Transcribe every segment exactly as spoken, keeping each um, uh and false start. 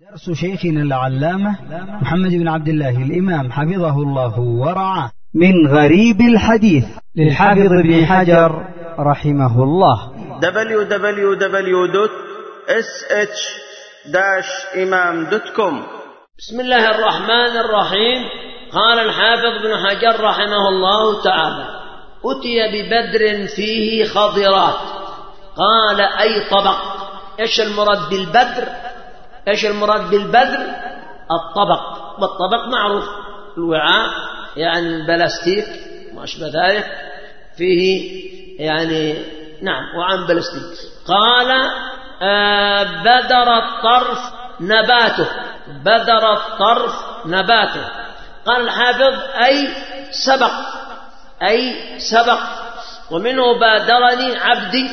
درس شيخنا العلامة محمد بن عبد الله الإمام حفظه الله ورعاه من غريب الحديث للحافظ ابن حجر رحمه الله. دبليو دبليو دبليو دوت إس إتش داش إمام دوت كوم. بسم الله الرحمن الرحيم. قال الحافظ ابن حجر رحمه الله تعالى: أتي ببدر فيه خضرات. قال: أي طبق. إيش المراد بالبدر؟ إيش المراد بالبدر؟ الطبق، والطبق معروف الوعاء، يعني البلاستيك ما أشبه ذلك، فيه يعني نعم وعاء بلاستيك. قال: آه بدر الطرف نباته. بدر الطرف نباته. قال الحافظ: أي سبق، أي سبق. ومنه بادرني عبدي،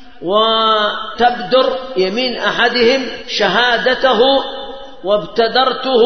وتبدر يمين أحدهم شهادته، وابتدرته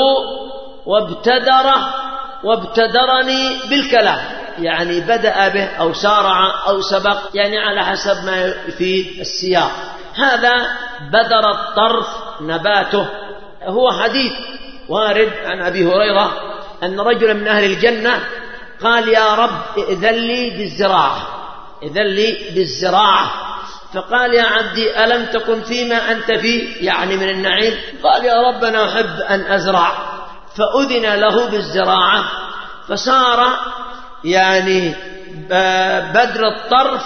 وابتدره وابتدرني بالكلام، يعني بدأ به أو سارع أو سبق، يعني على حسب ما يفيد السياق. هذا بدر الطرف نباته. هو حديث وارد عن أبي هريرة أن رجلا من أهل الجنة قال: يا رب إذن لي بالزراعة، إذن لي بالزراعة. فقال: يا عبدي ألم تكن فيما أنت فيه، يعني من النعيم؟ قال: يا رب أنا أحب أن أزرع. فأذن له بالزراعة، فصار يعني بدر الطرف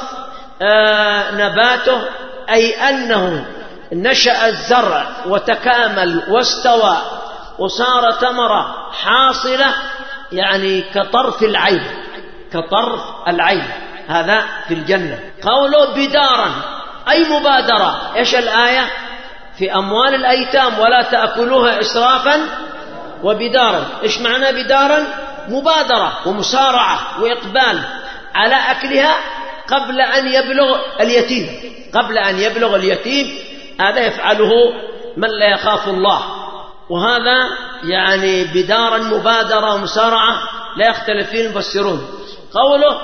نباته، أي أنه نشأ الزرع وتكامل واستوى وصار ثمرة حاصلة، يعني كطرف العين، كطرف العين. هذا في الجنة. قوله بدارا أي مبادرة. إيش الآية؟ في أموال الأيتام ولا تأكلوها إسرافا وبدارا. إيش معنى بدارا؟ مبادرة ومسارعة وإقبال على أكلها قبل أن يبلغ اليتيم، قبل أن يبلغ اليتيم. هذا يفعله من لا يخاف الله. وهذا يعني بدارا مبادرة ومسارعة لا يختلف فيه المفسرون. قوله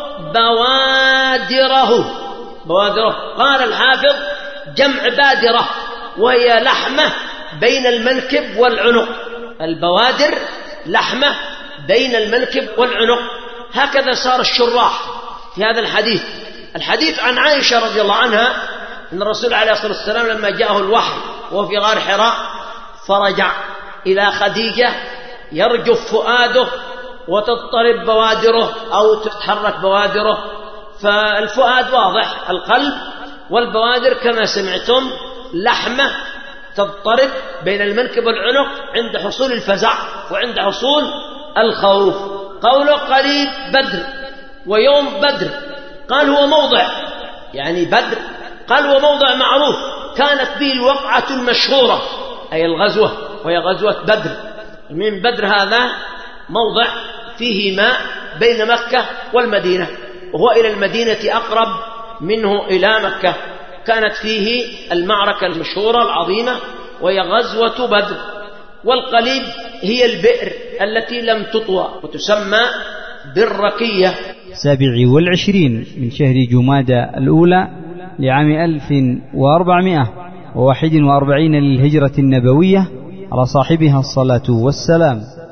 بوادره. بوادره قال الحافظ: جمع بادرة، وهي لحمة بين المنكب والعنق. البوادر لحمة بين المنكب والعنق. هكذا صار الشراح في هذا الحديث. الحديث عن عائشة رضي الله عنها أن الرسول عليه الصلاة والسلام لما جاءه الوحي وهو في غار حراء فرجع إلى خديجة يرجف فؤاده وتضطرب بوادره أو تتحرك بوادره. فالفؤاد واضح، القلب، والبوادر كما سمعتم لحمة تضطرب بين المنكب والعنق عند حصول الفزع وعند حصول الخوف. قوله قريب بدر ويوم بدر. قال هو موضع، يعني بدر قال هو موضع معروف كانت به الوقعة المشهورة، أي الغزوة، وهي غزوة بدر. من بدر هذا موضع فيه ماء بين مكة والمدينة، وهو إلى المدينة أقرب منه إلى مكة. كانت فيه المعركة المشهورة العظيمة وهي غزوة بدر. والقليب هي البئر التي لم تطوى وتسمى بالركية. سابع والعشرين من شهر جمادى الأولى لعام ألف وأربعمائة وواحد وأربعين للهجرة النبوية على صاحبها الصلاة والسلام.